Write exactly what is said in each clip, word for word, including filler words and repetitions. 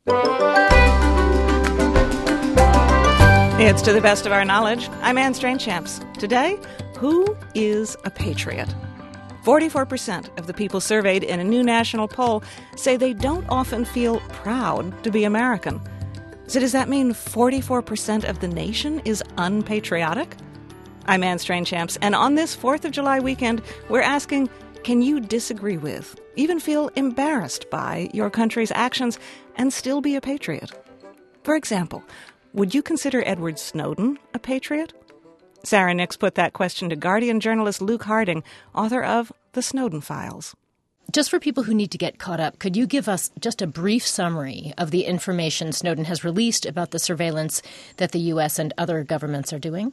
It's To the Best of Our Knowledge. I'm Anne Strainchamps. Today, who is a patriot? forty-four percent of the people surveyed in a new national poll say they don't often feel proud to be American. So does that mean forty-four percent of the nation is unpatriotic? I'm Anne Strainchamps, and on this fourth of July weekend, we're asking, can you disagree with, even feel embarrassed by, your country's actions and still be a patriot? For example, would you consider Edward Snowden a patriot? Sarah Nix put that question to Guardian journalist Luke Harding, author of The Snowden Files. Just for people who need to get caught up, could you give us just a brief summary of the information Snowden has released about the surveillance that the U S and other governments are doing?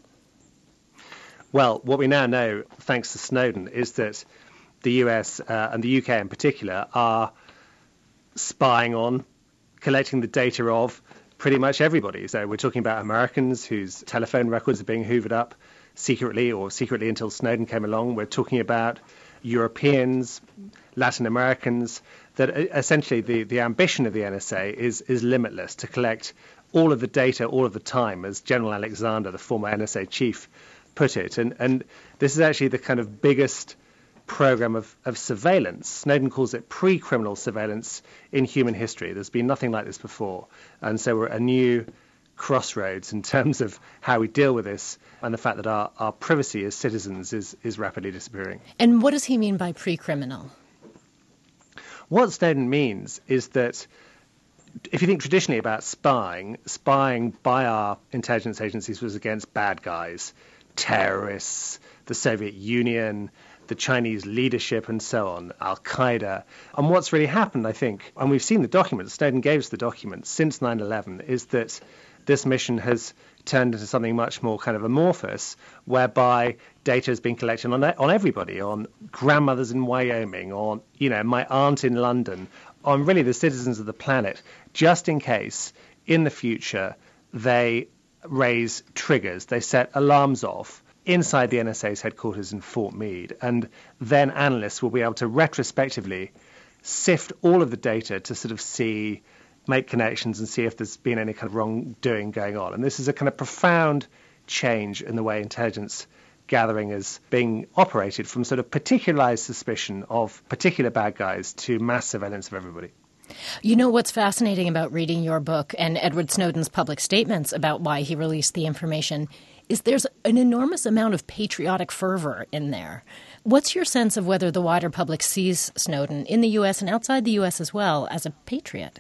Well, what we now know, thanks to Snowden, is that the U S uh, and the U K in particular are spying on, collecting the data of pretty much everybody. So we're talking about Americans whose telephone records are being hoovered up secretly or secretly until Snowden came along. We're talking about Europeans, Latin Americans, that essentially the, the ambition of the N S A is, is limitless, to collect all of the data all of the time, as General Alexander, the former N S A chief, put it. And, and this is actually the kind of biggest program of, of surveillance. Snowden calls it pre-criminal surveillance in human history. There's been nothing like this before. And so we're at a new crossroads in terms of how we deal with this, and the fact that our, our privacy as citizens is, is rapidly disappearing. And what does he mean by pre-criminal? What Snowden means is that if you think traditionally about spying, spying by our intelligence agencies was against bad guys, terrorists, the Soviet Union, the Chinese leadership and so on, Al-Qaeda. And what's really happened, I think, and we've seen the documents, Snowden gave us the documents since nine eleven, is that this mission has turned into something much more kind of amorphous, whereby data has been collected on on everybody, on grandmothers in Wyoming, on, you know, my aunt in London, on really the citizens of the planet, just in case in the future they raise triggers, they set alarms off inside the N S A's headquarters in Fort Meade. And then analysts will be able to retrospectively sift all of the data to sort of see, make connections and see if there's been any kind of wrongdoing going on. And this is a kind of profound change in the way intelligence gathering is being operated, from sort of particularized suspicion of particular bad guys to mass surveillance of everybody. You know what's fascinating about reading your book and Edward Snowden's public statements about why he released the information is there's an enormous amount of patriotic fervor in there. What's your sense of whether the wider public sees Snowden in the U S and outside the U S as well as a patriot?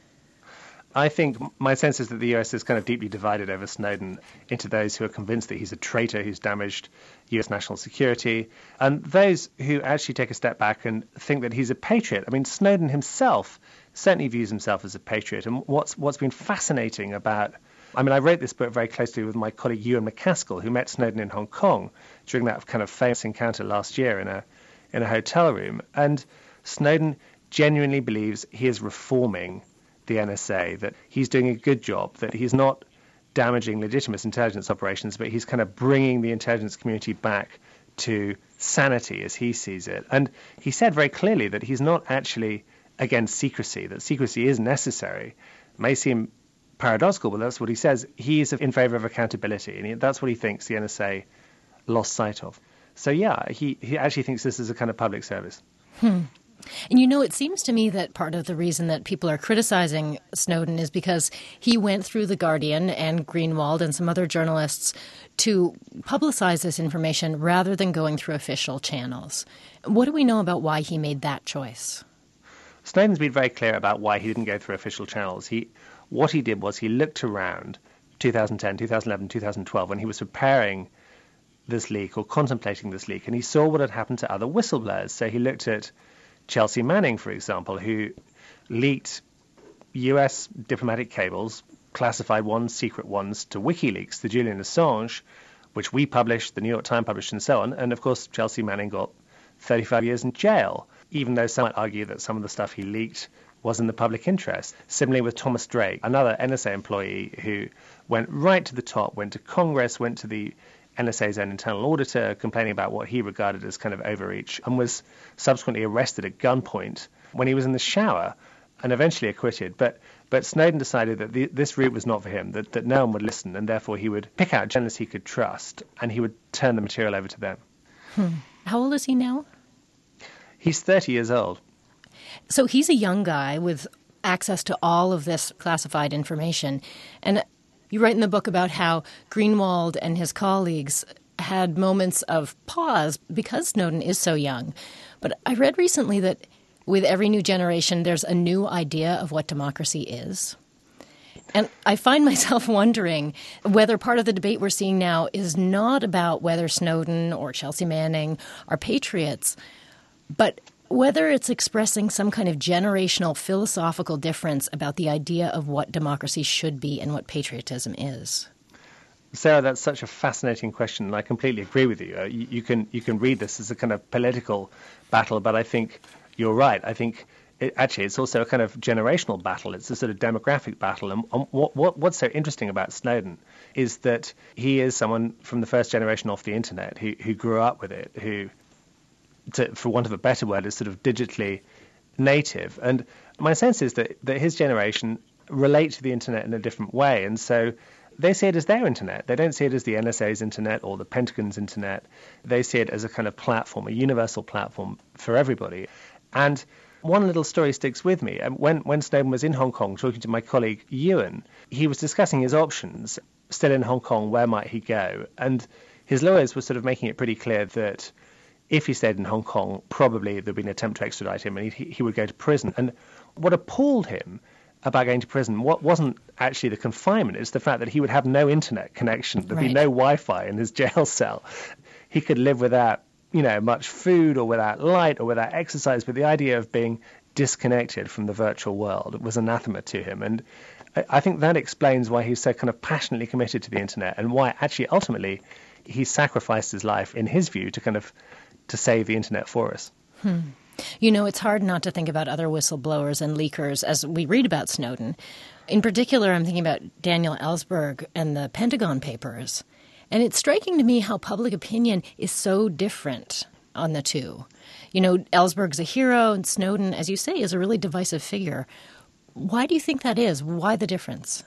I think my sense is that the U S is kind of deeply divided over Snowden into those who are convinced that he's a traitor who's damaged U S national security, and those who actually take a step back and think that he's a patriot. I mean, Snowden himself certainly views himself as a patriot. And what's what's been fascinating about I mean, I wrote this book very closely with my colleague Ewan MacAskill, who met Snowden in Hong Kong during that kind of famous encounter last year in a in a hotel room. And Snowden genuinely believes he is reforming the N S A, that he's doing a good job, that he's not damaging legitimate intelligence operations, but he's kind of bringing the intelligence community back to sanity as he sees it. And he said very clearly that he's not actually against secrecy, that secrecy is necessary. It may seem paradoxical, but that's what he says. He is in favor of accountability, and he, that's what he thinks the N S A lost sight of. So, yeah, he, he actually thinks this is a kind of public service. Hmm. And, you know, it seems to me that part of the reason that people are criticizing Snowden is because he went through The Guardian and Greenwald and some other journalists to publicize this information rather than going through official channels. What do we know about why he made that choice? Snowden's been very clear about why he didn't go through official channels. He What he did was he looked around two thousand ten, two thousand eleven, two thousand twelve when he was preparing this leak or contemplating this leak, and he saw what had happened to other whistleblowers. So he looked at Chelsea Manning, for example, who leaked U S diplomatic cables, classified ones, secret ones, to WikiLeaks, to Julian Assange, which we published, the New York Times published, and so on. And, of course, Chelsea Manning got thirty-five years in jail, even though some might argue that some of the stuff he leaked was in the public interest. Similarly with Thomas Drake, another N S A employee who went right to the top, went to Congress, went to the N S A's own internal auditor, complaining about what he regarded as kind of overreach, and was subsequently arrested at gunpoint when he was in the shower and eventually acquitted. But but Snowden decided that the, this route was not for him, that, that no one would listen, and therefore he would pick out journalists he could trust, and he would turn the material over to them. Hmm. How old is he now? He's thirty years old. So he's a young guy with access to all of this classified information. And you write in the book about how Greenwald and his colleagues had moments of pause because Snowden is so young. But I read recently that with every new generation, there's a new idea of what democracy is. And I find myself wondering whether part of the debate we're seeing now is not about whether Snowden or Chelsea Manning are patriots, but whether it's expressing some kind of generational philosophical difference about the idea of what democracy should be and what patriotism is. Sarah, that's such a fascinating question, and I completely agree with you. Uh, you, you can you can read this as a kind of political battle, but I think you're right. I think it, actually it's also a kind of generational battle. It's a sort of demographic battle. And um, what, what what's so interesting about Snowden is that he is someone from the first generation off the internet who who grew up with it, who, to, for want of a better word, is sort of digitally native. And my sense is that that his generation relate to the internet in a different way, and so they see it as their internet. They don't see it as the N S A's internet or the Pentagon's internet. They see it as a kind of platform, a universal platform for everybody. And one little story sticks with me. When, when Snowden was in Hong Kong talking to my colleague Ewan, he was discussing his options. Still in Hong Kong, where might he go? And his lawyers were sort of making it pretty clear that if he stayed in Hong Kong, probably there'd be an attempt to extradite him and he, he would go to prison. And what appalled him about going to prison, what wasn't actually the confinement, it's the fact that he would have no internet connection. There'd right. be no Wi-Fi in his jail cell. He could live without, you know, much food or without light or without exercise, but the idea of being disconnected from the virtual world was anathema to him. And I, I think that explains why he's so kind of passionately committed to the internet and why actually ultimately he sacrificed his life, in his view, to kind of to save the internet for us. Hmm. You know, it's hard not to think about other whistleblowers and leakers as we read about Snowden. In particular, I'm thinking about Daniel Ellsberg and the Pentagon Papers. And it's striking to me how public opinion is so different on the two. You know, Ellsberg's a hero and Snowden, as you say, is a really divisive figure. Why do you think that is? Why the difference?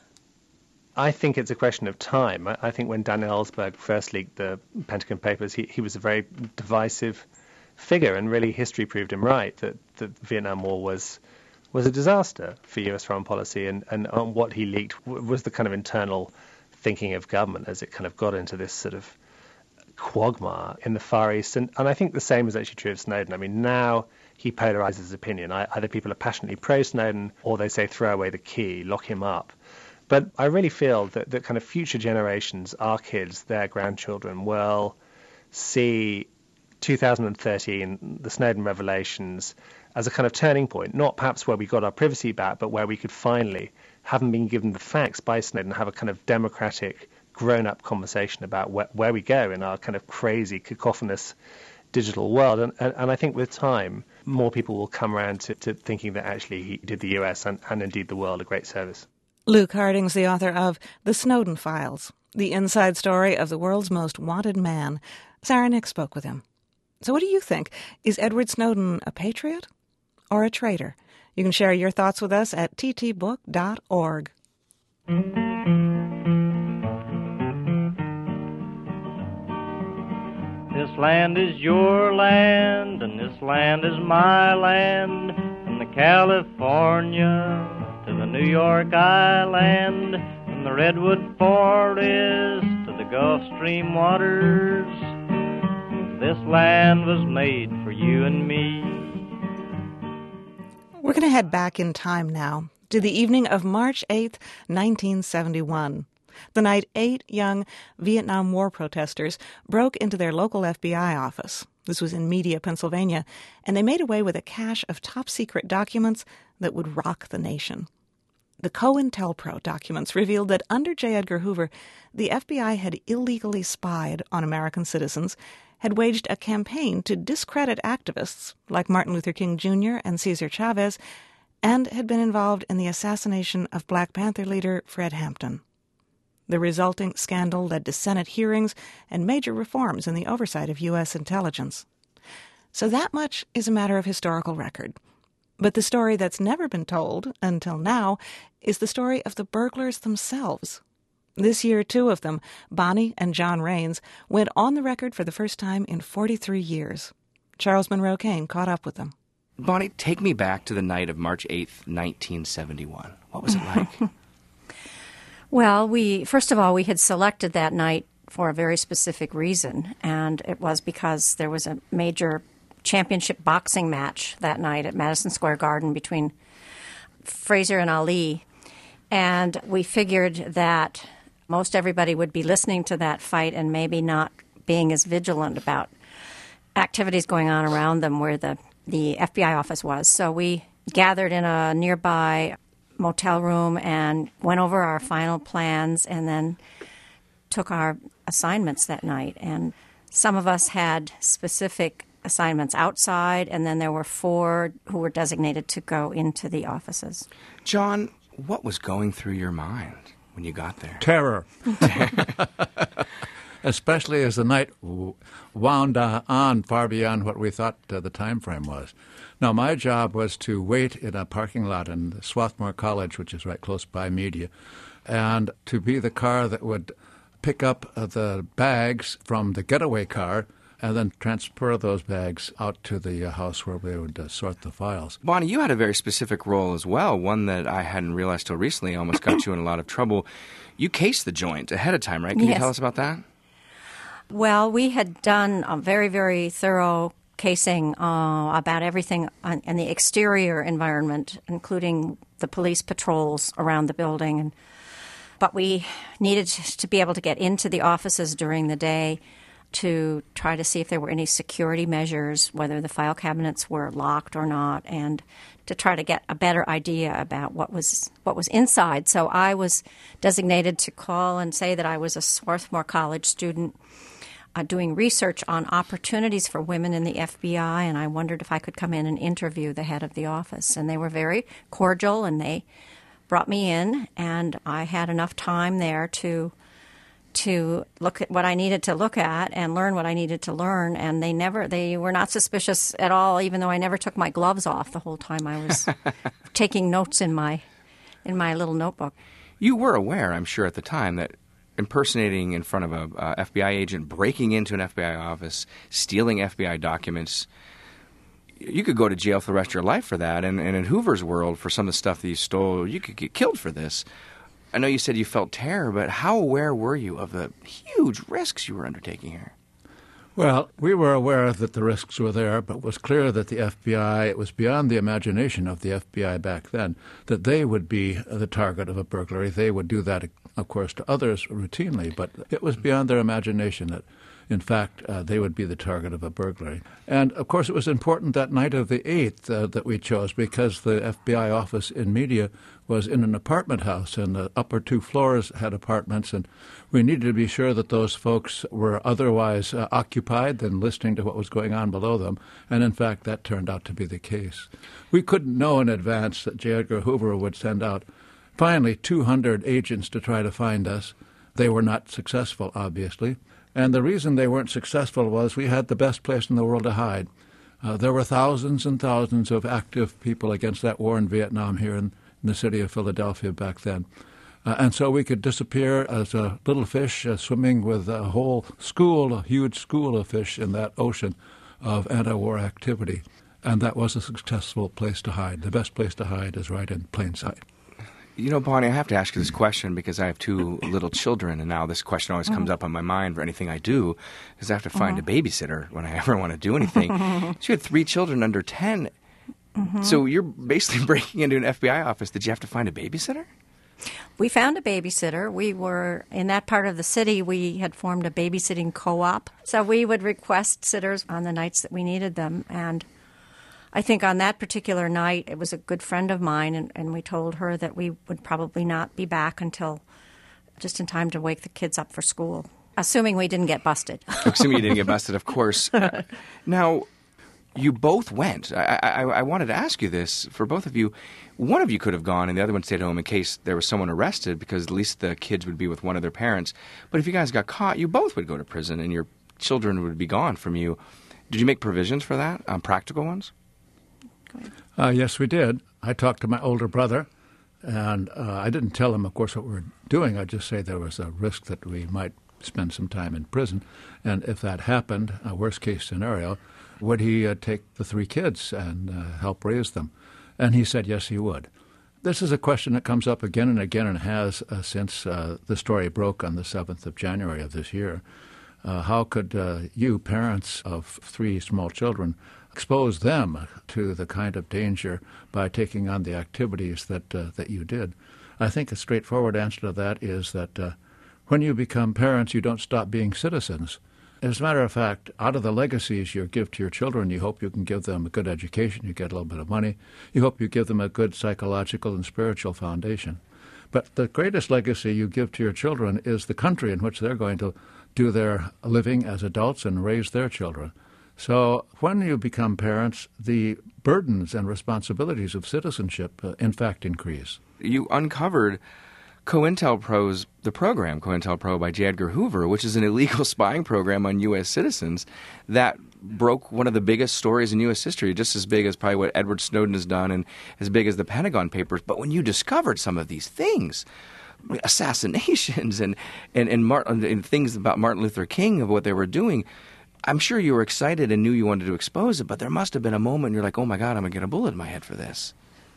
I think it's a question of time. I think when Daniel Ellsberg first leaked the Pentagon Papers, he, he was a very divisive figure, and really history proved him right, that the Vietnam War was was a disaster for U S foreign policy, and, and um, what he leaked w- was the kind of internal thinking of government as it kind of got into this sort of quagmire in the Far East. And, and I think the same is actually true of Snowden. I mean, now he polarizes his opinion. I, either people are passionately pro-Snowden or they say throw away the key, lock him up. But I really feel that, that kind of future generations, our kids, their grandchildren, will see two thousand thirteen, the Snowden revelations, as a kind of turning point, not perhaps where we got our privacy back, but where we could finally, having been given the facts by Snowden, have a kind of democratic, grown-up conversation about where, where we go in our kind of crazy, cacophonous digital world. And, and, and I think with time, more people will come around to, to thinking that actually he did the U S and, and indeed the world a great service. Luke Harding's the author of The Snowden Files, the inside story of the world's most wanted man. Sarah Nix spoke with him. So what do you think? Is Edward Snowden a patriot or a traitor? You can share your thoughts with us at t t book dot org. This land is your land, and this land is my land, from the California to the New York Island, from the Redwood Forest to the Gulf Stream waters. This land was made for you and me. We're going to head back in time now to the evening of March eighth, nineteen seventy-one. The night eight young Vietnam War protesters broke into their local F B I office. This was in Media, Pennsylvania, and they made away with a cache of top-secret documents that would rock the nation. The COINTELPRO documents revealed that under J. Edgar Hoover, the F B I had illegally spied on American citizens, had waged a campaign to discredit activists like Martin Luther King Junior and Cesar Chavez, and had been involved in the assassination of Black Panther leader Fred Hampton. The resulting scandal led to Senate hearings and major reforms in the oversight of U S intelligence. So that much is a matter of historical record. But the story that's never been told, until now, is the story of the burglars themselves. This year, two of them, Bonnie and John Raines, went on the record for the first time in forty-three years. Charles Monroe Kane caught up with them. Bonnie, take me back to the night of March eighth, nineteen seventy-one. What was it like? Well, we first of all, we had selected that night for a very specific reason, and it was because there was a major championship boxing match that night at Madison Square Garden between Frazier and Ali. And we figured that most everybody would be listening to that fight and maybe not being as vigilant about activities going on around them where the, the F B I office was. So we gathered in a nearby motel room and went over our final plans and then took our assignments that night. And some of us had specific assignments outside, and then there were four who were designated to go into the offices. John, what was going through your mind when you got there? Terror. Especially as the night wound on far beyond what we thought uh, the time frame was. Now, my job was to wait in a parking lot in Swarthmore College, which is right close by Media, and to be the car that would pick up uh, the bags from the getaway car and then transfer those bags out to the uh, house where we would uh, sort the files. Bonnie, you had a very specific role as well, one that I hadn't realized till recently almost got you in a lot of trouble. You cased the joint ahead of time, right? Can Yes. you tell us about that? Well, we had done a very, very thorough casing uh, about everything on, in the exterior environment, including the police patrols around the building. And, but we needed to be able to get into the offices during the day to try to see if there were any security measures, whether the file cabinets were locked or not, and to try to get a better idea about what was what was inside. So I was designated to call and say that I was a Swarthmore College student uh, doing research on opportunities for women in the F B I, and I wondered if I could come in and interview the head of the office. And they were very cordial, and they brought me in, and I had enough time there to to look at what I needed to look at and learn what I needed to learn. And they never, they were not suspicious at all, even though I never took my gloves off the whole time I was taking notes in my in my little notebook. You were aware, I'm sure, at the time that impersonating in front of a uh, F B I agent, breaking into an F B I office, stealing F B I documents, you could go to jail for the rest of your life for that. And, and in Hoover's world, for some of the stuff that you stole, you could get killed for this. I know you said you felt terror, but how aware were you of the huge risks you were undertaking here? Well, we were aware that the risks were there, but it was clear that the F B I, it was beyond the imagination of the F B I back then, that they would be the target of a burglary. They would do that, of course, to others routinely, but it was beyond their imagination that, in fact, uh, they would be the target of a burglary. And, of course, it was important that night of the eighth uh, that we chose because the F B I office in Media was in an apartment house, and the upper two floors had apartments, and we needed to be sure that those folks were otherwise uh, occupied than listening to what was going on below them. And, in fact, that turned out to be the case. We couldn't know in advance that J. Edgar Hoover would send out finally two hundred agents to try to find us. They were not successful, obviously. And the reason they weren't successful was we had the best place in the world to hide. Uh, there were thousands and thousands of active people against that war in Vietnam here in, in the city of Philadelphia back then. Uh, and so we could disappear as a little fish uh, swimming with a whole school, a huge school of fish in that ocean of anti-war activity. And that was a successful place to hide. The best place to hide is right in plain sight. You know, Bonnie, I have to ask you this question because I have two little children, and now this question always comes up on my mind for anything I do, because I have to find mm-hmm. a babysitter when I ever want to do anything. So you had three children under ten. Mm-hmm. So you're basically breaking into an F B I office. Did you have to find a babysitter? We found a babysitter. We were, in that part of the city, we had formed a babysitting co-op. So we would request sitters on the nights that we needed them, and I think on that particular night, it was a good friend of mine, and, and we told her that we would probably not be back until just in time to wake the kids up for school, assuming we didn't get busted. Assuming you didn't get busted, of course. Now, you both went. I, I, I wanted to ask you this for both of you. One of you could have gone, and the other one stayed home in case there was someone arrested, because at least the kids would be with one of their parents. But if you guys got caught, you both would go to prison, and your children would be gone from you. Did you make provisions for that, um, practical ones? Go ahead. Uh, yes, we did. I talked to my older brother, and uh, I didn't tell him, of course, what we were doing. I just say there was a risk that we might spend some time in prison, and if that happened, a worst-case scenario, would he uh, take the three kids and uh, help raise them? And he said yes, he would. This is a question that comes up again and again and has uh, since uh, the story broke on the seventh of January of this year. Uh, how could uh, you, parents of three small children, expose them to the kind of danger by taking on the activities that uh, that you did? I think a straightforward answer to that is that uh, when you become parents, you don't stop being citizens. As a matter of fact, out of the legacies you give to your children, you hope you can give them a good education, you get a little bit of money, you hope you give them a good psychological and spiritual foundation. But the greatest legacy you give to your children is the country in which they're going to do their living as adults and raise their children. So when you become parents, the burdens and responsibilities of citizenship, uh, in fact, increase. You uncovered COINTELPRO's, the program COINTELPRO by J. Edgar Hoover, which is an illegal spying program on U S citizens that broke one of the biggest stories in U S history, just as big as probably what Edward Snowden has done and as big as the Pentagon Papers. But when you discovered some of these things, assassinations and, and, and, Martin, and things about Martin Luther King, of what they were doing, I'm sure you were excited and knew you wanted to expose it, but there must have been a moment you're like, oh my God, I'm going to get a bullet in my head for this.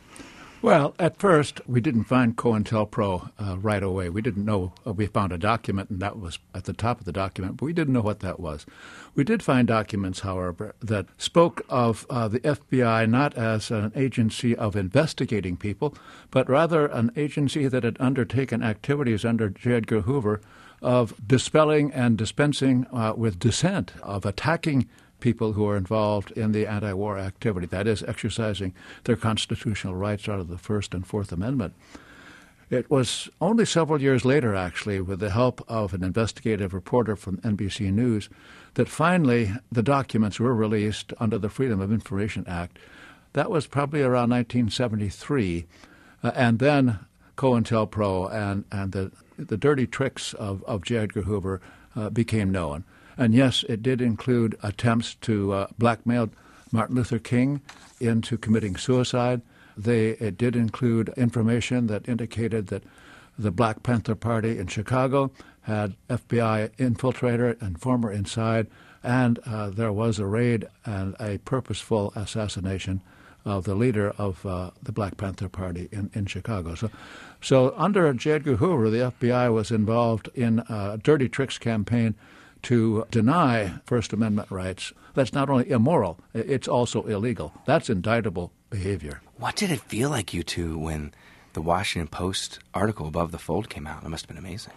Well, at first, we didn't find COINTELPRO uh, right away. We didn't know. Uh, we found a document, and that was at the top of the document, but we didn't know what that was. We did find documents, however, that spoke of uh, the F B I not as an agency of investigating people, but rather an agency that had undertaken activities under J. Edgar Hoover of dispelling and dispensing uh, with dissent, of attacking people who are involved in the anti-war activity, that is, exercising their constitutional rights out of the First and Fourth Amendment. It was only several years later, actually, with the help of an investigative reporter from N B C News, that finally the documents were released under the Freedom of Information Act. That was probably around nineteen seventy-three, uh, and then COINTELPRO and, and the, the dirty tricks of, of J. Edgar Hoover uh, became known. And yes, it did include attempts to uh, blackmail Martin Luther King into committing suicide. They, it did include information that indicated that the Black Panther Party in Chicago had F B I infiltrator, informer inside, and uh, there was a raid and a purposeful assassination of the leader of uh, the Black Panther Party in, in Chicago. So, so under J. Edgar Hoover, the F B I was involved in a dirty tricks campaign to deny First Amendment rights. That's not only immoral, it's also illegal. That's indictable behavior. What did it feel like, you two, when the Washington Post article Above the Fold came out? It must have been amazing.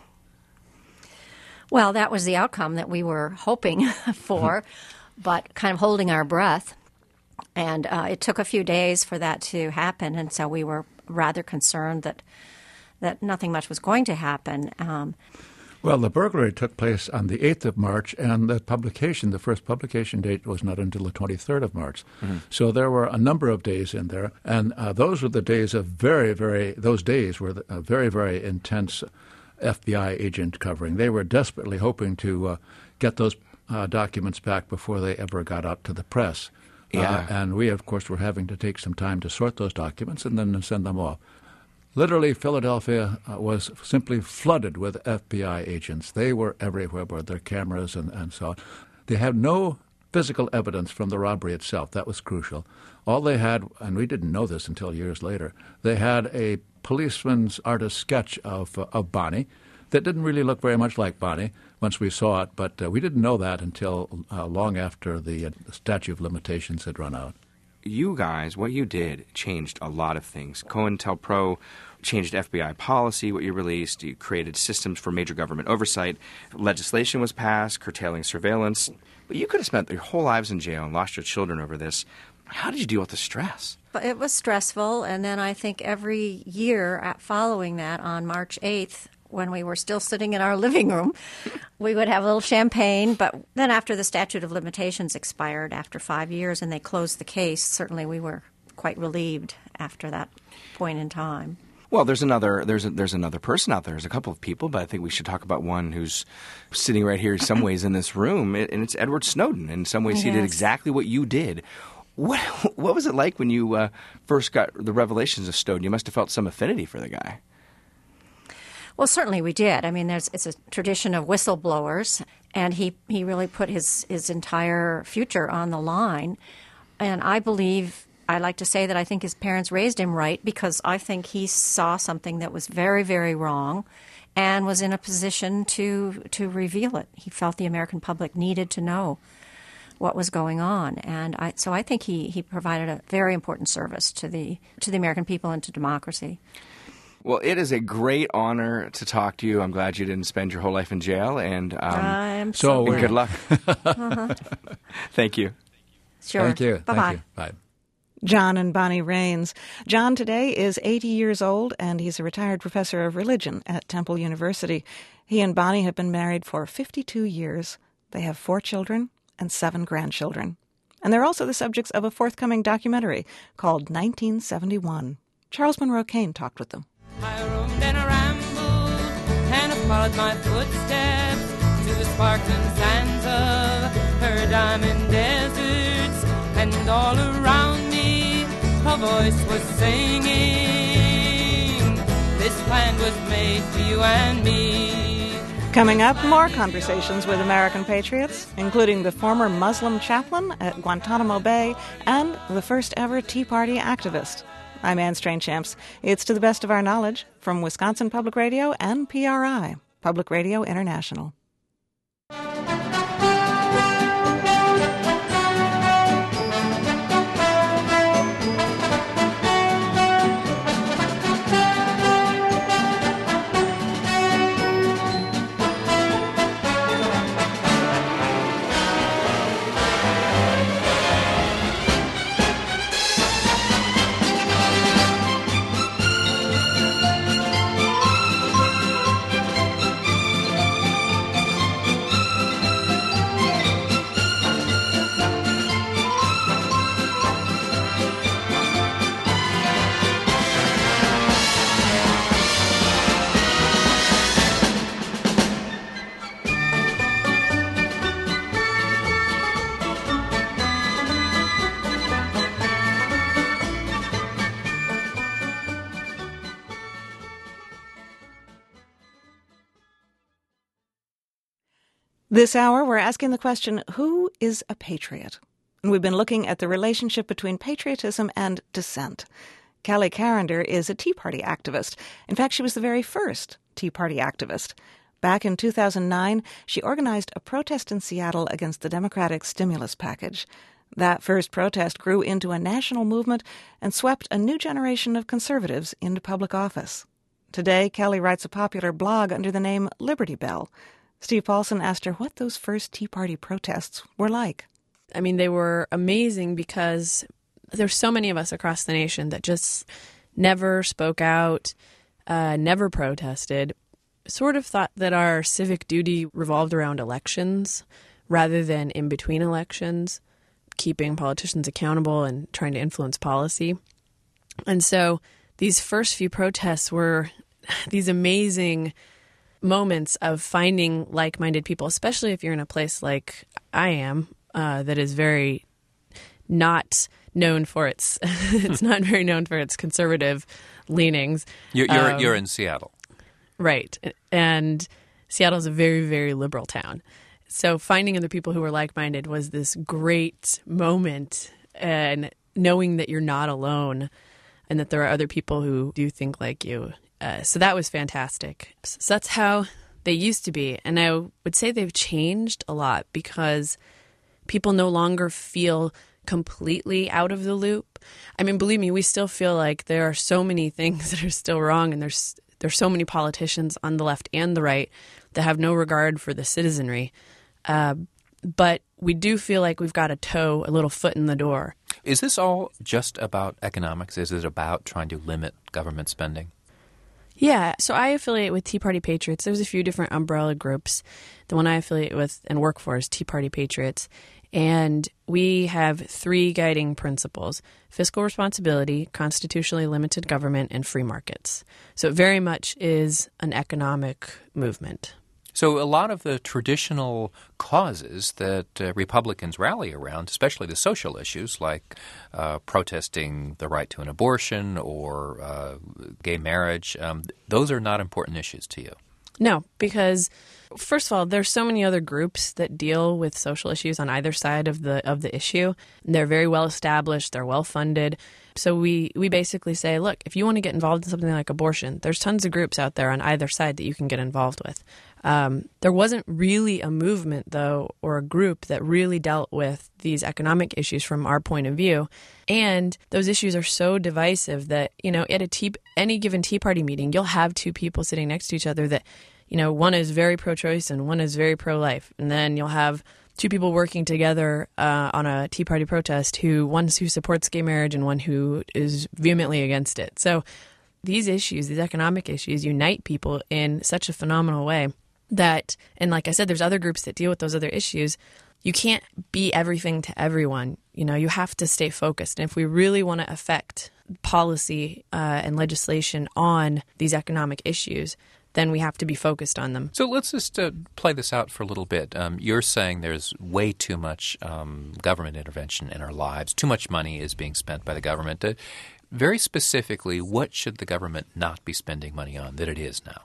Well, that was the outcome that we were hoping for, but kind of holding our breath. And uh, it took a few days for that to happen, and so we were rather concerned that that nothing much was going to happen. Um, Well, the burglary took place on the eighth of March, and the publication, the first publication date, was not until the twenty-third of March. Mm-hmm. So there were a number of days in there, and uh, those were the days of very, very, those days were a very, very intense F B I agent covering. They were desperately hoping to uh, get those uh, documents back before they ever got out to the press. Yeah. Uh, and we, of course, were having to take some time to sort those documents and then send them off. Literally, Philadelphia uh, was simply flooded with F B I agents. They were everywhere with their cameras and, and so on. They had no physical evidence from the robbery itself. That was crucial. All they had, and we didn't know this until years later, they had a policeman's artist sketch of, uh, of Bonnie that didn't really look very much like Bonnie once we saw it, but uh, we didn't know that until uh, long after the, uh, the statute of limitations had run out. You guys, what you did changed a lot of things. COINTELPRO changed F B I policy, what you released. You created systems for major government oversight. Legislation was passed, curtailing surveillance. But you could have spent your whole lives in jail and lost your children over this. How did you deal with the stress? But it was stressful, and then I think every year following that, on March eighth, when we were still sitting in our living room, we would have a little champagne. But then after the statute of limitations expired after five years and they closed the case, certainly we were quite relieved after that point in time. Well, there's another there's a, there's another person out there. There's a couple of people, but I think we should talk about one who's sitting right here in some ways in this room, and it's Edward Snowden. In some ways, he Yes. did exactly what you did. What what was it like when you uh, first got the revelations of Snowden? You must have felt some affinity for the guy. Well, certainly we did. I mean, there's it's a tradition of whistleblowers, and he, he really put his, his entire future on the line. And I believe, I like to say that I think his parents raised him right, because I think he saw something that was very, very wrong and was in a position to to reveal it. He felt the American public needed to know what was going on. And I, so I think he, he provided a very important service to the to the American people and to democracy. Well, it is a great honor to talk to you. I'm glad you didn't spend your whole life in jail. And um, I'm so so and good luck. uh-huh. Thank you. Sure. Thank you. Bye-bye. Thank you. Bye. John and Bonnie Rains. John today is eighty years old, and he's a retired professor of religion at Temple University. He and Bonnie have been married for fifty-two years. They have four children and seven grandchildren. And they're also the subjects of a forthcoming documentary called nineteen seventy-one. Charles Monroe Kane talked with them. I roamed and I rambled, and I followed my footsteps to the sparkling sands of her diamond deserts, and all around me a voice was singing, this land was made for you and me. Coming up, more conversations with American patriots, including the former Muslim chaplain at Guantanamo Bay and the first ever Tea Party activist. I'm Anne Strainchamps. It's to the best of our knowledge from Wisconsin Public Radio and P R I, Public Radio International. This hour, we're asking the question, who is a patriot? And we've been looking at the relationship between patriotism and dissent. Kelly Carinder is a Tea Party activist. In fact, she was the very first Tea Party activist. Back in two thousand nine, she organized a protest in Seattle against the Democratic stimulus package. That first protest grew into a national movement and swept a new generation of conservatives into public office. Today, Kelly writes a popular blog under the name Liberty Bell. Steve Paulson asked her what those first Tea Party protests were like. I mean, they were amazing because there's so many of us across the nation that just never spoke out, uh, never protested, sort of thought that our civic duty revolved around elections rather than in between elections, keeping politicians accountable and trying to influence policy. And so these first few protests were these amazing moments of finding like-minded people, especially if you're in a place like I am, uh, that is very not known for its it's not very known for its conservative leanings. You're you're, um, you're in Seattle, right? And Seattle is a very, very liberal town. So finding other people who were like-minded was this great moment, and knowing that you're not alone and that there are other people who do think like you. Uh, so that was fantastic. So that's how they used to be. And I would say they've changed a lot because people no longer feel completely out of the loop. I mean, believe me, we still feel like there are so many things that are still wrong, and there's there's so many politicians on the left and the right that have no regard for the citizenry. Uh, but we do feel like we've got a toe, a little foot in the door. Is this all just about economics? Is it about trying to limit government spending? Yeah, so I affiliate with Tea Party Patriots. There's a few different umbrella groups. The one I affiliate with and work for is Tea Party Patriots. And we have three guiding principles: fiscal responsibility, constitutionally limited government, and free markets. So it very much is an economic movement. So a lot of the traditional causes that uh, Republicans rally around, especially the social issues like uh, protesting the right to an abortion or uh, gay marriage, um, those are not important issues to you. No, because first of all, there's so many other groups that deal with social issues on either side of the of the issue. They're very well established. They're well funded. So we, we basically say, look, if you want to get involved in something like abortion, there's tons of groups out there on either side that you can get involved with. Um, there wasn't really a movement, though, or a group that really dealt with these economic issues from our point of view. And those issues are so divisive that, you know, at a tea, any given Tea Party meeting, you'll have two people sitting next to each other that, you know, one is very pro-choice and one is very pro-life. And then you'll have two people working together uh, on a Tea Party protest, who one who supports gay marriage and one who is vehemently against it. So these issues, these economic issues, unite people in such a phenomenal way that, and like I said, there's other groups that deal with those other issues. You can't be everything to everyone. You know, you have to stay focused. And if we really want to affect policy uh, and legislation on these economic issues, then we have to be focused on them. So let's just uh, play this out for a little bit. Um, you're saying there's way too much um, government intervention in our lives. Too much money is being spent by the government. Uh, very specifically, what should the government not be spending money on that it is now?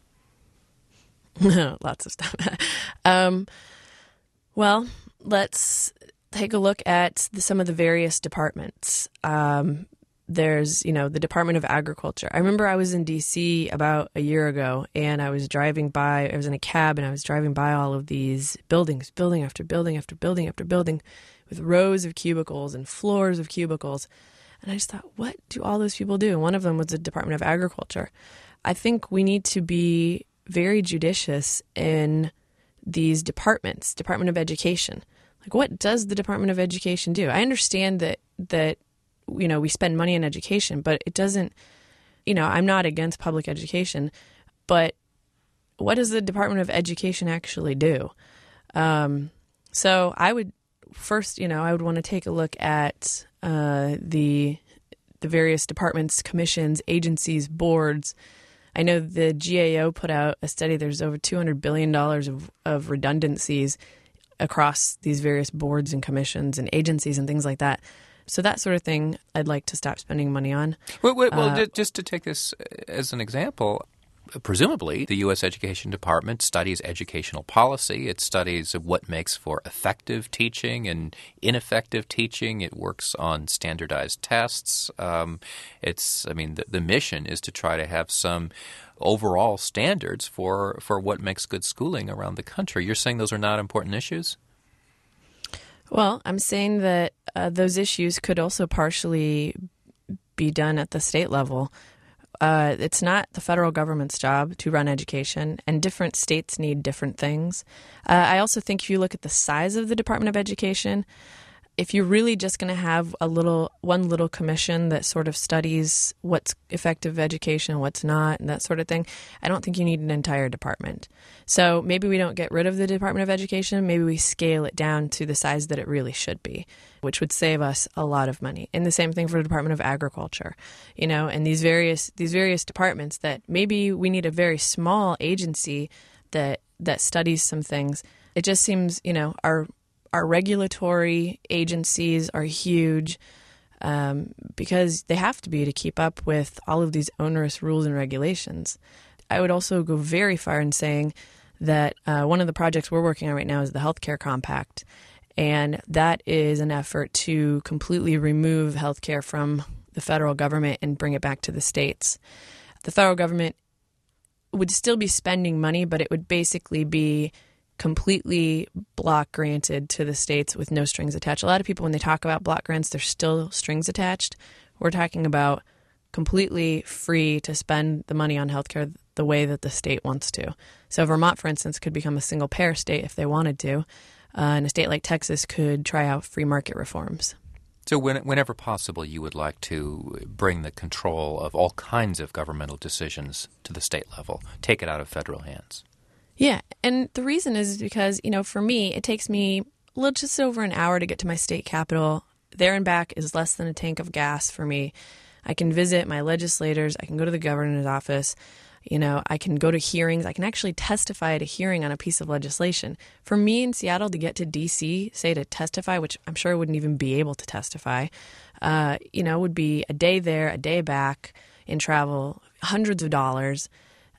Lots of stuff. um, well, let's take a look at the, some of the various departments. Um, there's, you know, the Department of Agriculture. I remember I was in D C about a year ago, and I was driving by, I was in a cab, and I was driving by all of these buildings, building after building after building after building, with rows of cubicles and floors of cubicles. And I just thought, what do all those people do? And one of them was the Department of Agriculture. I think we need to be very judicious in these departments. Department of Education. Like, what does the Department of Education do? I understand that, that, you know, we spend money on education, but it doesn't, you know, I'm not against public education, but what does the Department of Education actually do? Um, so I would first, you know, I would want to take a look at uh, the the various departments, commissions, agencies, boards. I know the G A O put out a study. There's over two hundred billion dollars of, of redundancies across these various boards and commissions and agencies and things like that. So that sort of thing I'd like to stop spending money on. Well, well, well uh, just to take this as an example, presumably the U S Education Department studies educational policy. It studies what makes for effective teaching and ineffective teaching. It works on standardized tests. Um, it's, I mean, the, the mission is to try to have some overall standards for, for what makes good schooling around the country. You're saying those are not important issues? Well, I'm saying that uh, those issues could also partially be done at the state level. Uh, it's not the federal government's job to run education, and different states need different things. Uh, I also think if you look at the size of the Department of Education, if you're really just going to have a little one little commission that sort of studies what's effective education, what's not, and that sort of thing, I don't think you need an entire department. So maybe we don't get rid of the Department of Education. Maybe we scale it down to the size that it really should be, which would save us a lot of money. And the same thing for the Department of Agriculture, you know, and these various these various departments that maybe we need a very small agency that that studies some things. It just seems, you know, our Our regulatory agencies are huge um, because they have to be to keep up with all of these onerous rules and regulations. I would also go very far in saying that uh, one of the projects we're working on right now is the Healthcare Compact, and that is an effort to completely remove healthcare from the federal government and bring it back to the states. The federal government would still be spending money, but it would basically be completely block granted to the states with no strings attached. A lot of people, when they talk about block grants, there's still strings attached. We're talking about completely free to spend the money on healthcare the way that the state wants to. So Vermont, for instance, could become a single payer state if they wanted to, uh, and a state like Texas could try out free market reforms. So when, whenever possible, you would like to bring the control of all kinds of governmental decisions to the state level, take it out of federal hands. Yeah, and the reason is because, you know, for me, it takes me a little just over an hour to get to my state capital. There and back is less than a tank of gas for me. I can visit my legislators. I can go to the governor's office. You know, I can go to hearings. I can actually testify at a hearing on a piece of legislation. For me in Seattle to get to D C, say to testify, which I'm sure I wouldn't even be able to testify, uh, you know, would be a day there, a day back in travel, hundreds of dollars.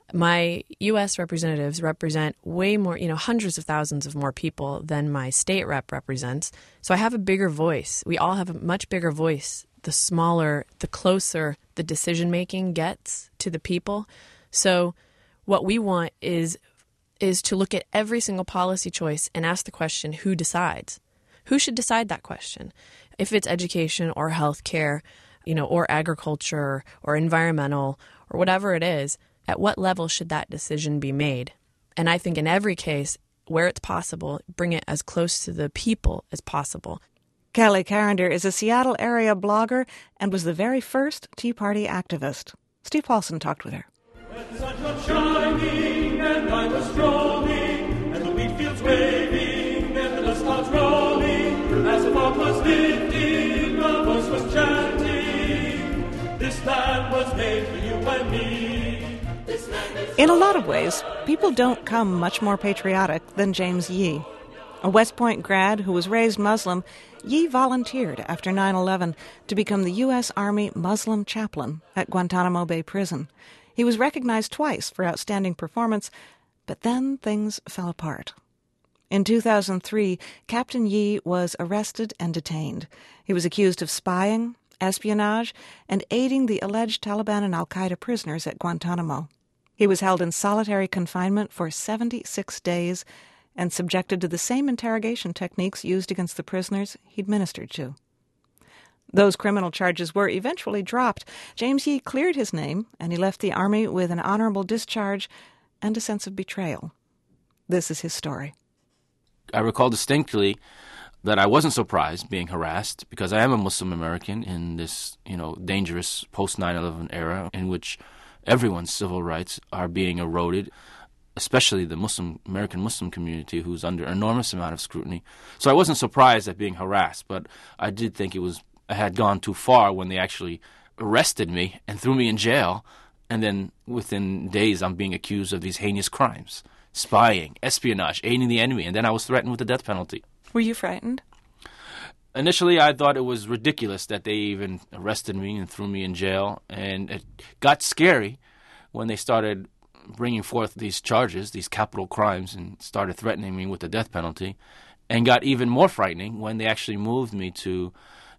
My U S representatives represent way more, you know, hundreds of thousands of more people than my state rep represents. So I have a bigger voice. We all have a much bigger voice. The smaller, the closer the decision-making gets to the people. So what we want is is to look at every single policy choice and ask the question, who decides? Who should decide that question? If it's education or healthcare, you know, or agriculture or environmental or whatever it is, at what level should that decision be made? And I think in every case, where it's possible, bring it as close to the people as possible. Kelly Carrender is a Seattle area blogger and was the very first Tea Party activist. Steve Paulson talked with her. When the sun was shining and I was strolling, and the wheat fields waving and the dust clouds rolling, as the fog was lifting, a voice was chanting, this land was made for you and me. This land is In a lot of ways, people don't come much more patriotic than James Yee. A West Point grad who was raised Muslim, Yee volunteered after nine eleven to become the U S Army Muslim chaplain at Guantanamo Bay Prison. He was recognized twice for outstanding performance, but then things fell apart. In two thousand three, Captain Yee was arrested and detained. He was accused of spying, espionage, and aiding the alleged Taliban and al-Qaeda prisoners at Guantanamo. He was held in solitary confinement for seventy-six days and subjected to the same interrogation techniques used against the prisoners he'd ministered to. Those criminal charges were eventually dropped. James Yee cleared his name, and he left the Army with an honorable discharge and a sense of betrayal. This is his story. I recall distinctly that I wasn't surprised being harassed because I am a Muslim American in this, you know, dangerous post nine eleven era in which everyone's civil rights are being eroded, especially the Muslim American Muslim community, who's under enormous amount of scrutiny. So I wasn't surprised at being harassed, but I did think it was I had gone too far when they actually arrested me and threw me in jail, and then within days I'm being accused of these heinous crimes, spying, espionage, aiding the enemy, and then I was threatened with the death penalty. Were you frightened? Initially, I thought it was ridiculous that they even arrested me and threw me in jail, and it got scary when they started bringing forth these charges, these capital crimes, and started threatening me with the death penalty, and got even more frightening when they actually moved me to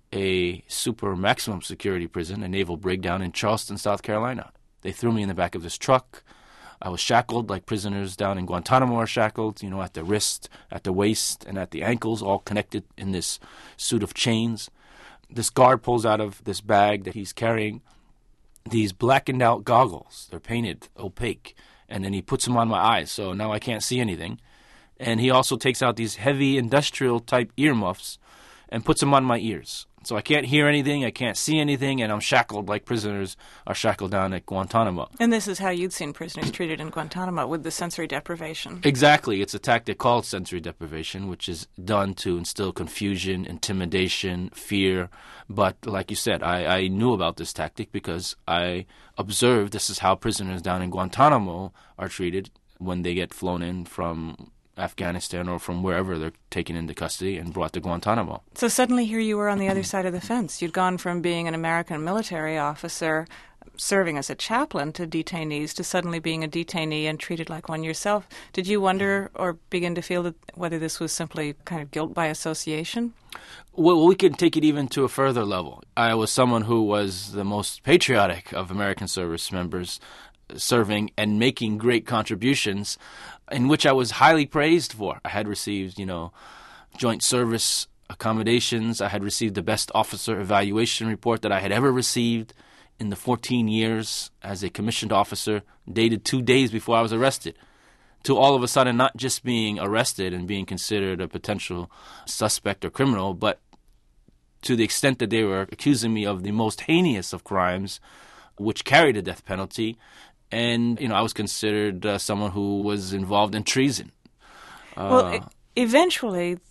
a super maximum security prison, a naval brig down in Charleston, South Carolina. They threw me in the back of this truck. I was shackled like prisoners down in Guantanamo are shackled, you know, at the wrist, at the waist, and at the ankles, all connected in this suit of chains. This guard pulls out of this bag that he's carrying these blackened out goggles. They're painted opaque. And then he puts them on my eyes, so now I can't see anything. And he also takes out these heavy industrial type earmuffs and puts them on my ears. So I can't hear anything, I can't see anything, and I'm shackled like prisoners are shackled down at Guantanamo. And this is how you'd seen prisoners treated in Guantanamo, with the sensory deprivation. Exactly. It's a tactic called sensory deprivation, which is done to instill confusion, intimidation, fear. But like you said, I, I knew about this tactic because I observed this is how prisoners down in Guantanamo are treated when they get flown in from Afghanistan or from wherever they're taken into custody and brought to Guantanamo. So suddenly here you were on the other side of the fence. You'd gone from being an American military officer serving as a chaplain to detainees to suddenly being a detainee and treated like one yourself. Did you wonder or begin to feel that whether this was simply kind of guilt by association? Well, we can take it even to a further level. I was someone who was the most patriotic of American service members, serving and making great contributions, in which I was highly praised for. I had received, you know, joint service accommodations. I had received the best officer evaluation report that I had ever received in the fourteen years as a commissioned officer, dated two days before I was arrested. To all of a sudden not just being arrested and being considered a potential suspect or criminal, but to the extent that they were accusing me of the most heinous of crimes, which carried a death penalty. And, you know, I was considered uh, someone who was involved in treason. Uh, well, it, eventually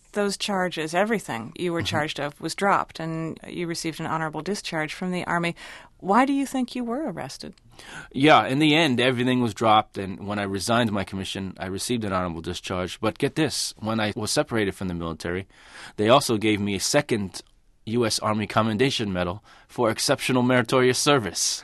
those charges, everything you were charged of, was dropped, and you received an honorable discharge from the Army. Why do you think you were arrested? Yeah, in the end, everything was dropped, and when I resigned my commission, I received an honorable discharge. But get this, when I was separated from the military, they also gave me a second U S Army Commendation Medal for exceptional meritorious service.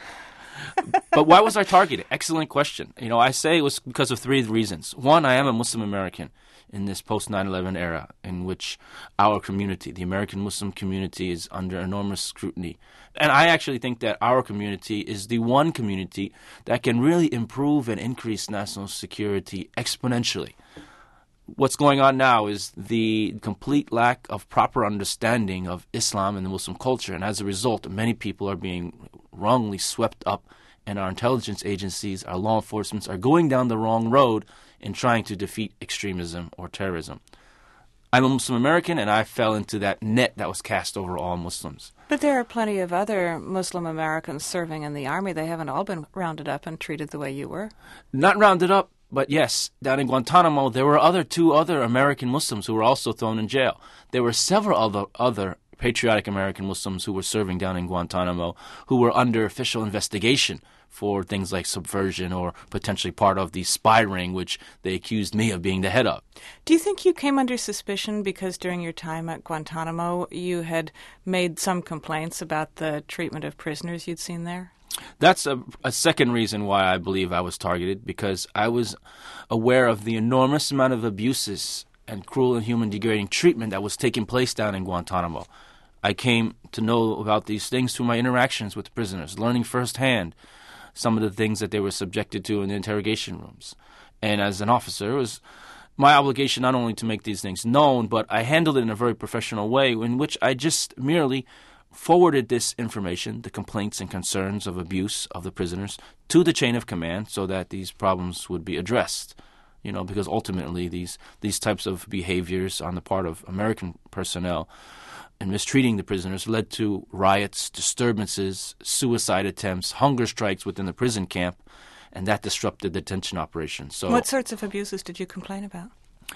But why was I targeted? Excellent question. You know, I say it was because of three reasons. One, I am a Muslim American in this post nine eleven era in which our community, the American Muslim community, is under enormous scrutiny. And I actually think that our community is the one community that can really improve and increase national security exponentially. What's going on now is the complete lack of proper understanding of Islam and the Muslim culture, and as a result, many people are being wrongly swept up, and our intelligence agencies, our law enforcement are going down the wrong road in trying to defeat extremism or terrorism. I'm a Muslim American, and I fell into that net that was cast over all Muslims. But there are plenty of other Muslim Americans serving in the Army. They haven't all been rounded up and treated the way you were. Not rounded up, but yes, down in Guantanamo, there were other two other American Muslims who were also thrown in jail. There were several other other patriotic American Muslims who were serving down in Guantanamo who were under official investigation for things like subversion or potentially part of the spy ring, which they accused me of being the head of. Do you think you came under suspicion because during your time at Guantanamo you had made some complaints about the treatment of prisoners you'd seen there? That's a, a second reason why I believe I was targeted, because I was aware of the enormous amount of abuses and cruel and human degrading treatment that was taking place down in Guantanamo. I came to know about these things through my interactions with prisoners, learning firsthand some of the things that they were subjected to in the interrogation rooms. And as an officer, it was my obligation not only to make these things known, but I handled it in a very professional way in which I just merely forwarded this information, the complaints and concerns of abuse of the prisoners, to the chain of command so that these problems would be addressed. You know, because ultimately these, these types of behaviors on the part of American personnel and mistreating the prisoners led to riots, disturbances, suicide attempts, hunger strikes within the prison camp, and that disrupted the detention operation. So, what sorts of abuses did you complain about?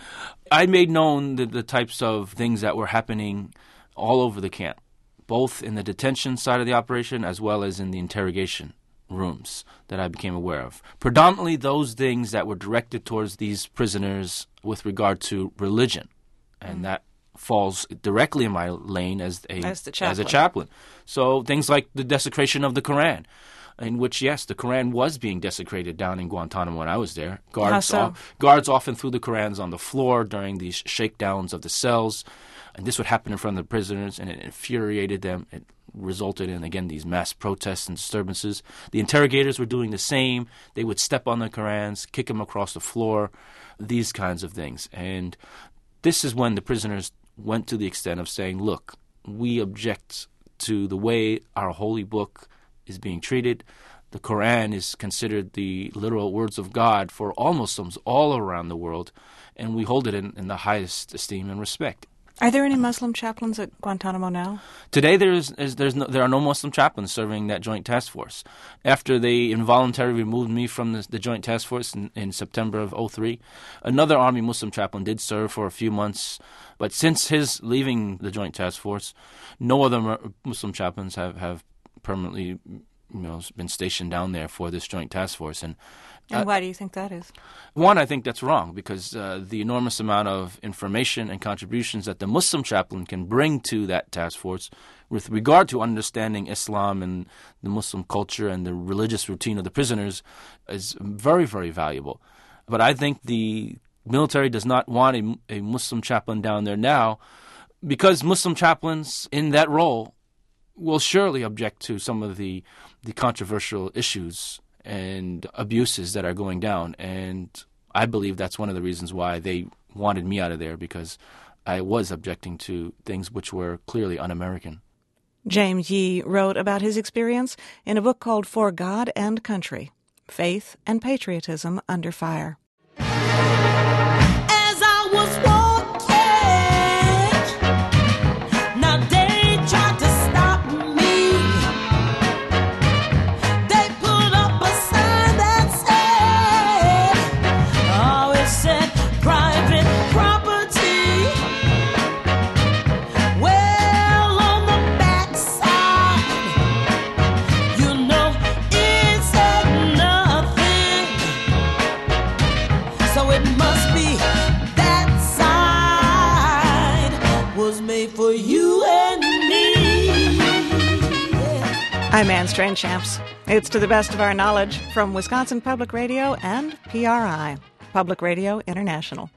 I made known the, the types of things that were happening all over the camp, both in the detention side of the operation as well as in the interrogation rooms that I became aware of. Predominantly those things that were directed towards these prisoners with regard to religion, and mm. that falls directly in my lane as a as, the chaplain. as a chaplain. So things like the desecration of the Quran, in which, yes, the Quran was being desecrated down in Guantanamo when I was there. Guards, so? o- guards often threw the Qurans on the floor during these shakedowns of the cells, and this would happen in front of the prisoners, and it infuriated them. It resulted in, again, these mass protests and disturbances. The interrogators were doing the same. They would step on the Qurans, kick them across the floor, these kinds of things. And this is when the prisoners went to the extent of saying, look, we object to the way our holy book is being treated. The Quran is considered the literal words of God for all Muslims all around the world, and we hold it in, in the highest esteem and respect. Are there any Muslim chaplains at Guantanamo now? Today, there's, is, there's no, there are no Muslim chaplains serving that joint task force. After they involuntarily removed me from the, the joint task force in, in September of oh three, another Army Muslim chaplain did serve for a few months. But since his leaving the joint task force, no other Muslim chaplains have, have permanently you know, been stationed down there for this joint task force. And And why do you think that is? One, I think that's wrong because uh, the enormous amount of information and contributions that the Muslim chaplain can bring to that task force with regard to understanding Islam and the Muslim culture and the religious routine of the prisoners is very, very valuable. But I think the military does not want a, a Muslim chaplain down there now because Muslim chaplains in that role will surely object to some of the, the controversial issues and abuses that are going down. And I believe that's one of the reasons why they wanted me out of there, because I was objecting to things which were clearly un-American. James Yee wrote about his experience in a book called For God and Country, Faith and Patriotism Under Fire. As I was walking, now they tried to stop me. They put up a sign that said, oh, it said private property. so it must be that side was made for you and me. Yeah. I'm Anne Strainchamps. It's To the Best of Our Knowledge from Wisconsin Public Radio and P R I, Public Radio International.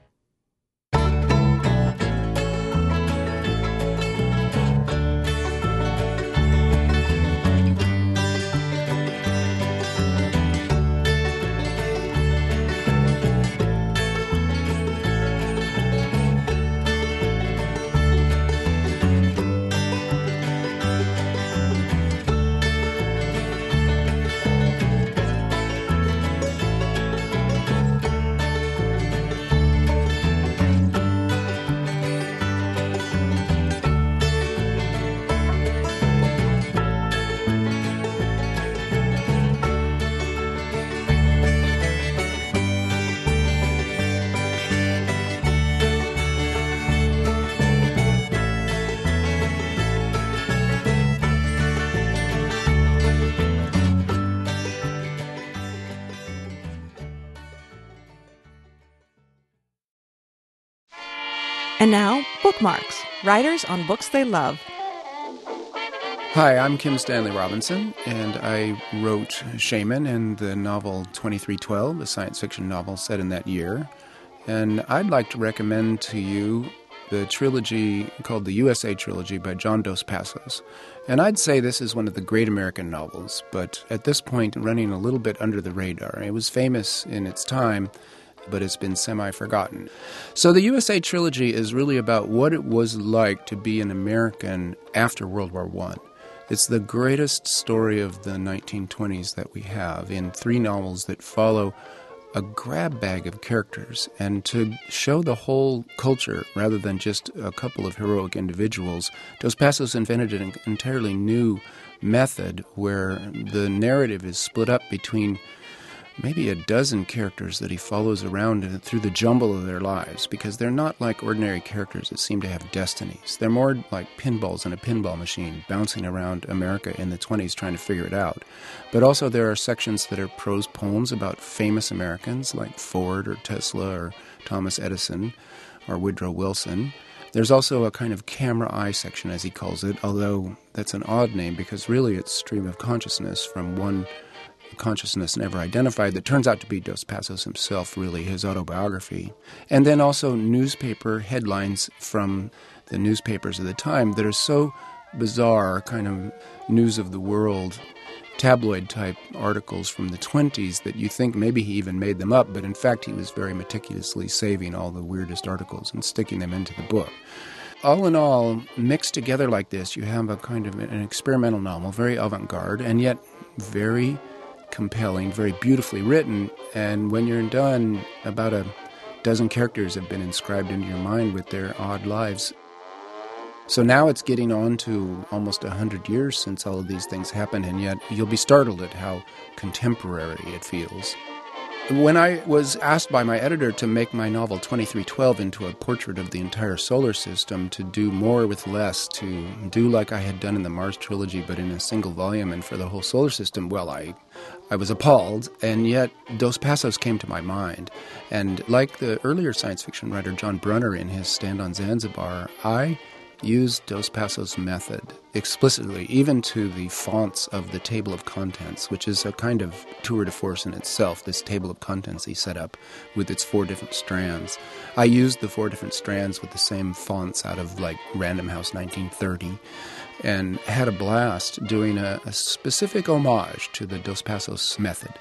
And now, Bookmarks, writers on books they love. Hi, I'm Kim Stanley Robinson, and I wrote Shaman and the novel twenty-three twelve, a science fiction novel set in that year. And I'd like to recommend to you the trilogy called the U S A Trilogy by John Dos Passos. And I'd say this is one of the great American novels, but at this point running a little bit under the radar. It was famous in its time, but it's been semi-forgotten. So the U S A Trilogy is really about what it was like to be an American after World War One. It's the greatest story of the nineteen twenties that we have in three novels that follow a grab bag of characters, and to show the whole culture rather than just a couple of heroic individuals, Dos Passos invented an entirely new method where the narrative is split up between maybe a dozen characters that he follows around through the jumble of their lives, because they're not like ordinary characters that seem to have destinies. They're more like pinballs in a pinball machine bouncing around America in the twenties trying to figure it out. But also there are sections that are prose poems about famous Americans like Ford or Tesla or Thomas Edison or Woodrow Wilson. There's also a kind of camera eye section, as he calls it, although that's an odd name because really it's stream of consciousness from one consciousness never identified that turns out to be Dos Passos himself, really, his autobiography. And then also newspaper headlines from the newspapers of the time that are so bizarre, kind of news of the world, tabloid-type articles from the twenties that you think maybe he even made them up, but in fact he was very meticulously saving all the weirdest articles and sticking them into the book. All in all, mixed together like this, you have a kind of an experimental novel, very avant-garde, and yet very compelling, very beautifully written, and when you're done, about a dozen characters have been inscribed into your mind with their odd lives. So now it's getting on to almost a hundred years since all of these things happened, and yet you'll be startled at how contemporary it feels. When I was asked by my editor to make my novel twenty-three twelve into a portrait of the entire solar system, to do more with less, to do like I had done in the Mars trilogy but in a single volume and for the whole solar system, well, I I was appalled, and yet Dos Passos came to my mind. And like the earlier science fiction writer John Brunner in his Stand on Zanzibar, I used Dos Passos' method explicitly, even to the fonts of the table of contents, which is a kind of tour de force in itself, this table of contents he set up with its four different strands. I used the four different strands with the same fonts out of, like, Random House nineteen thirty, and had a blast doing a, a specific homage to the Dos Passos method.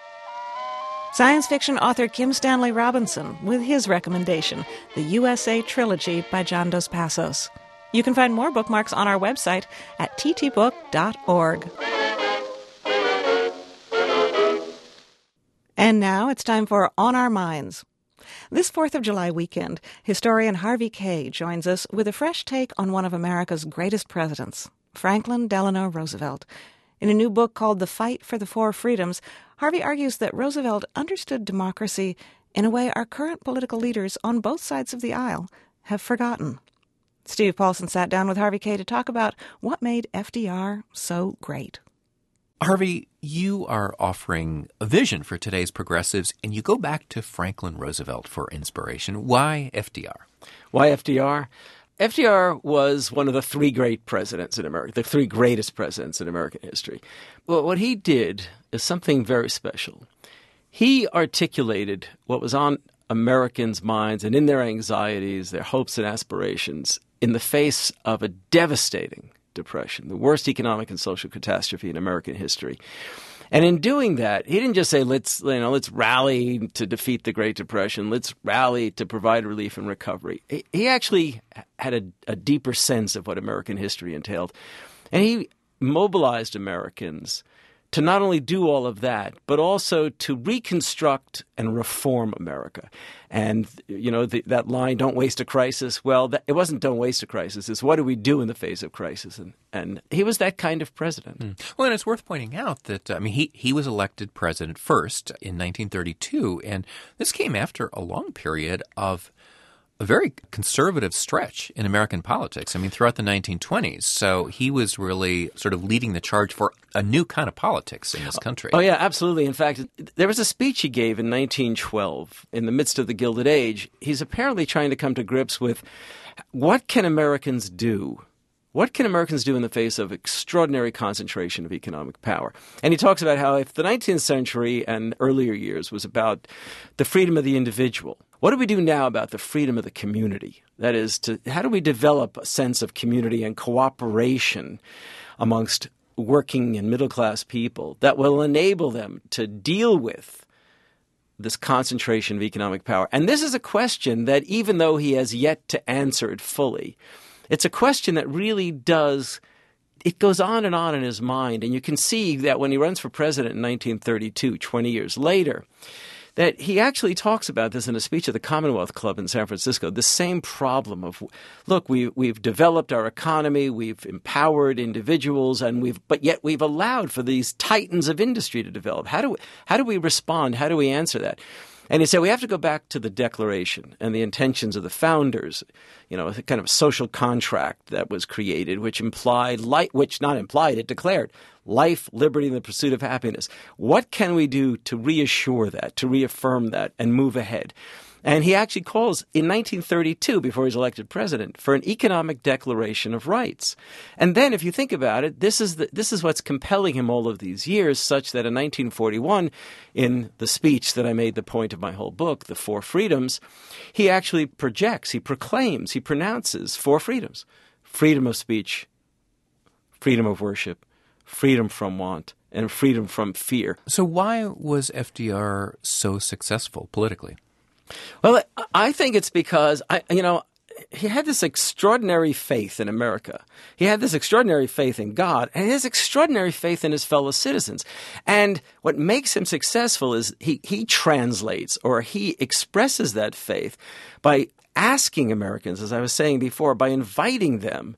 Science fiction author Kim Stanley Robinson with his recommendation, the U S A Trilogy by John Dos Passos. You can find more bookmarks on our website at t t book dot org. And now it's time for On Our Minds. This fourth of July weekend, historian Harvey Kaye joins us with a fresh take on one of America's greatest presidents, Franklin Delano Roosevelt. In a new book called The Fight for the Four Freedoms, Harvey argues that Roosevelt understood democracy in a way our current political leaders on both sides of the aisle have forgotten. Steve Paulson sat down with Harvey Kaye to talk about what made F D R so great. Harvey, you are offering a vision for today's progressives, and you go back to Franklin Roosevelt for inspiration. Why F D R? Why F D R? F D R was one of the three great presidents in America, the three greatest presidents in American history. Well, what he did is something very special. He articulated what was on Americans' minds and in their anxieties, their hopes and aspirations in the face of a devastating depression, the worst economic and social catastrophe in American history. And in doing that, he didn't just say, let's, you know, let's rally to defeat the Great Depression. Let's rally to provide relief and recovery. He, he actually had a, a deeper sense of what American history entailed. And he mobilized Americans to not only do all of that, but also to reconstruct and reform America. And, you know, the, that line, don't waste a crisis, well, that, it wasn't don't waste a crisis. It's what do we do in the face of crisis? And, and he was that kind of president. Mm. Well, and it's worth pointing out that, I mean, he, he was elected president first in nineteen thirty-two, and this came after a long period of a very conservative stretch in American politics. I mean, throughout the nineteen twenties. So he was really sort of leading the charge for a new kind of politics in this country. Oh, yeah, absolutely. In fact, there was a speech he gave in nineteen twelve in the midst of the Gilded Age. He's apparently trying to come to grips with what can Americans do? What can Americans do in the face of extraordinary concentration of economic power? And he talks about how if the nineteenth century and earlier years was about the freedom of the individual, what do we do now about the freedom of the community? That is, to how do we develop a sense of community and cooperation amongst working and middle-class people that will enable them to deal with this concentration of economic power? And this is a question that, even though he has yet to answer it fully, it's a question that really does – it goes on and on in his mind. And you can see that when he runs for president in nineteen thirty-two, twenty years later, that he actually talks about this in a speech at the Commonwealth Club in San Francisco, the same problem of, look, we, we've developed our economy, we've empowered individuals, and we've, but yet we've allowed for these titans of industry to develop. How do we, how do we respond? How do we answer that? And he said we have to go back to the Declaration and the intentions of the founders, you know, a kind of social contract that was created, which implied, light, which not implied, it declared life, liberty, and the pursuit of happiness. What can we do to reassure that, to reaffirm that, and move ahead? And he actually calls in nineteen thirty-two, before he's elected president, for an economic declaration of rights. And then, if you think about it, this is the, this is what's compelling him all of these years, such that in nineteen forty-one, in the speech that I made the point of my whole book, The Four Freedoms, he actually projects, he proclaims, he pronounces four freedoms: freedom of speech, freedom of worship, freedom from want, and freedom from fear. So why was F D R so successful politically? Well, I think it's because, I, you know, he had this extraordinary faith in America. He had this extraordinary faith in God, and his extraordinary faith in his fellow citizens. And what makes him successful is he, he translates, or he expresses that faith by asking Americans, as I was saying before, by inviting them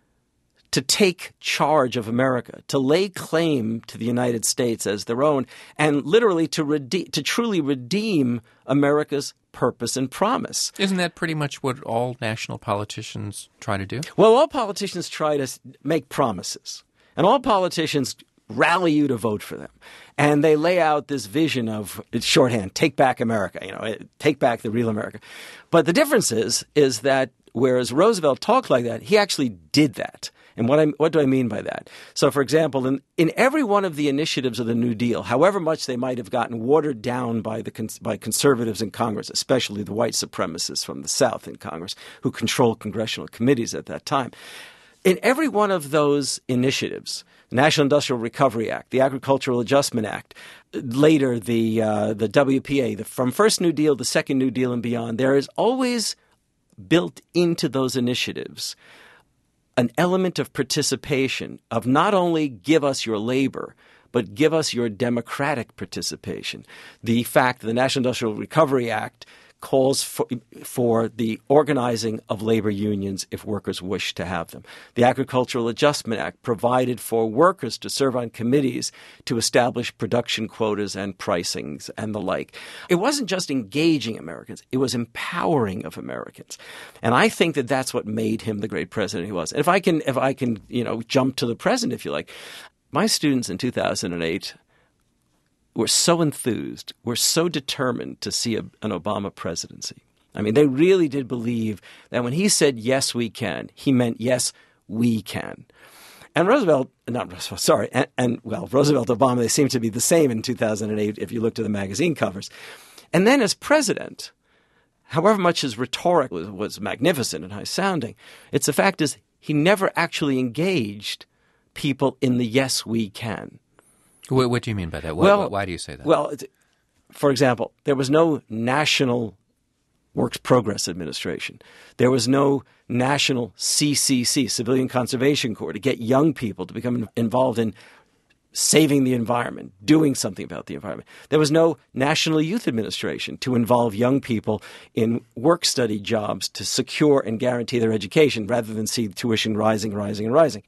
to take charge of America, to lay claim to the United States as their own, and literally to rede- to truly redeem America's purpose and promise. Isn't that pretty much what all national politicians try to do? Well, all politicians try to make promises, and all politicians rally you to vote for them. And they lay out this vision of, it's shorthand, take back America, you know, take back the real America. But the difference is, is that whereas Roosevelt talked like that, he actually did that. And what I, what do I mean by that? So, for example, in, in every one of the initiatives of the New Deal, however much they might have gotten watered down by the by conservatives in Congress, especially the white supremacists from the South in Congress who controlled congressional committees at that time, in every one of those initiatives, the National Industrial Recovery Act, the Agricultural Adjustment Act, later the uh, the W P A, the, from first New Deal to second New Deal and beyond, there is always built into those initiatives an element of participation, of not only give us your labor, but give us your democratic participation. The fact that the National Industrial Recovery Act calls for, for the organizing of labor unions if workers wish to have them. The Agricultural Adjustment Act provided for workers to serve on committees to establish production quotas and pricings and the like. It wasn't just engaging Americans. It was empowering of Americans. And I think that that's what made him the great president he was. And if I can, if I can, you know, jump to the present, if you like, my students in two thousand eight were so enthused, were so determined to see a, an Obama presidency. I mean, they really did believe that when he said, yes, we can, he meant, yes, we can. And Roosevelt, not Roosevelt, sorry, and, and well, Roosevelt, Obama, they seem to be the same in two thousand eight if you look to the magazine covers. And then as president, however much his rhetoric was, was magnificent and high-sounding, it's the fact is he never actually engaged people in the yes, we can. What, what do you mean by that? What, well, why do you say that? Well, for example, there was no National Works Progress Administration. There was no national C C C, Civilian Conservation Corps, to get young people to become involved in saving the environment, doing something about the environment. There was no National Youth Administration to involve young people in work-study jobs to secure and guarantee their education rather than see tuition rising, rising, and rising.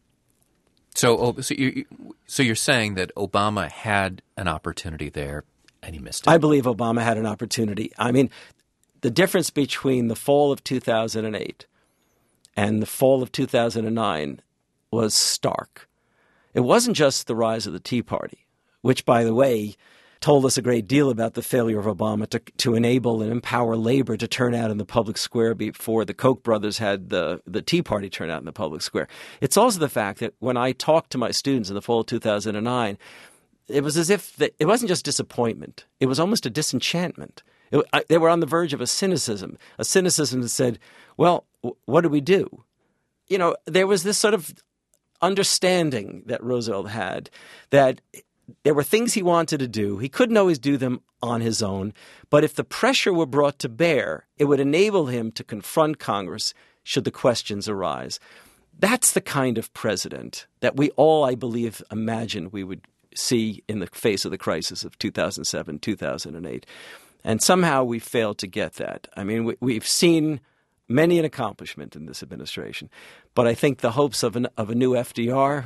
So, so, you, so you're saying that Obama had an opportunity there and he missed it? I believe Obama had an opportunity. I mean, the difference between the fall of two thousand eight and the fall of two thousand nine was stark. It wasn't just the rise of the Tea Party, which, by the way, told us a great deal about the failure of Obama to, to enable and empower labor to turn out in the public square before the Koch brothers had the, the Tea Party turn out in the public square. It's also the fact that when I talked to my students in the fall of two thousand nine, it was as if the, it wasn't just disappointment. It was almost a disenchantment. It, I, they were on the verge of a cynicism, a cynicism that said, well, w- what do we do? You know, there was this sort of understanding that Roosevelt had that there were things he wanted to do. He couldn't always do them on his own, but if the pressure were brought to bear, it would enable him to confront Congress should the questions arise. That's the kind of president that we all, I believe, imagined we would see in the face of the crisis of two thousand seven, two thousand eight. And somehow we failed to get that. I mean, we, we've seen many an accomplishment in this administration, but I think the hopes of, an, of a new F D R,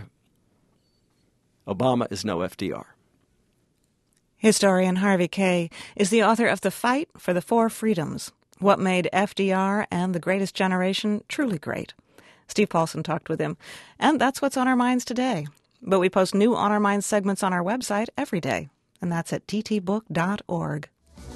Obama is no F D R. Historian Harvey Kaye is the author of The Fight for the Four Freedoms, What Made F D R and the Greatest Generation Truly Great. Steve Paulson talked with him, and that's what's on our minds today. But we post new On Our Minds segments on our website every day, and that's at t t book dot org.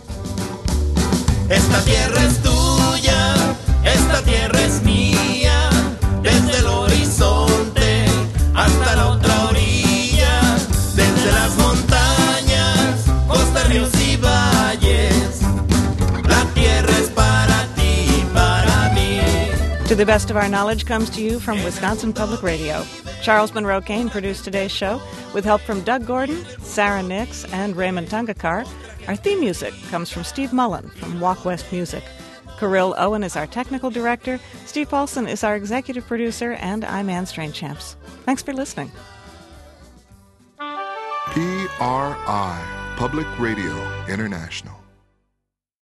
Esta tierra es tuya, esta tierra es mía, desde el horizonte hasta la otra orilla, desde las montañas, costas, ríos y valles, la tierra es para ti, para mí. To the Best of Our Knowledge comes to you from Wisconsin Public Radio. Charles Monroe Kane produced today's show with help from Doug Gordon, Sarah Nix, and Raymond Tungakar. Our theme music comes from Steve Mullen from Walk West Music. Kirill Owen is our technical director. Steve Paulson is our executive producer, and I'm Anne Strainchamps. Thanks for listening. P R I, Public Radio International.